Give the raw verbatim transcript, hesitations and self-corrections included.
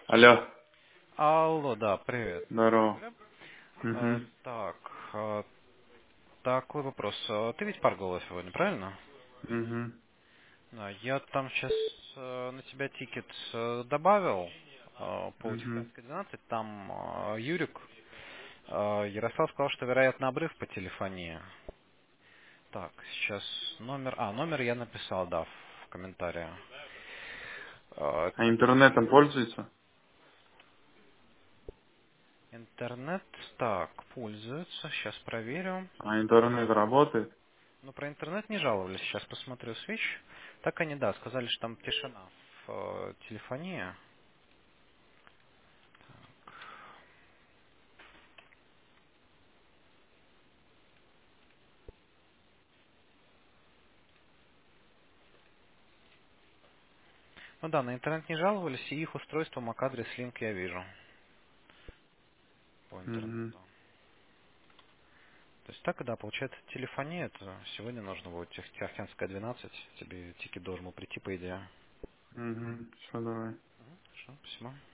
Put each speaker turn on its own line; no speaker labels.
Алло,
Алло, да, привет.
здорово.
Глеб? А,
Угу,
так, а, такой вопрос. А, Ты ведь парговала сегодня, правильно?
угу,
Да, я там сейчас на тебя тикет э, добавил э, по
угу.
Тихвинской двенадцать. Там э, Юрик, э, Ярослав сказал, что вероятно обрыв по телефонии. Так, сейчас номер... А, номер я написал, да, в комментариях. Э,
А интернетом пользуется?
Интернет, так, пользуется. Сейчас проверю.
А интернет работает?
Ну, про интернет не жаловались. Сейчас посмотрю свич. Так они, да, сказали, что там тишина в э, телефонии. Ну да, на интернет не жаловались, и их устройство MAC-адрес линк я вижу по
Угу,
интернету. То есть так, да, получается, телефония, это сегодня нужно будет Тех- Тихоокеанская двенадцать, тебе тикет должен был прийти, по идее.
угу. Все, давай.
Хорошо, спасибо.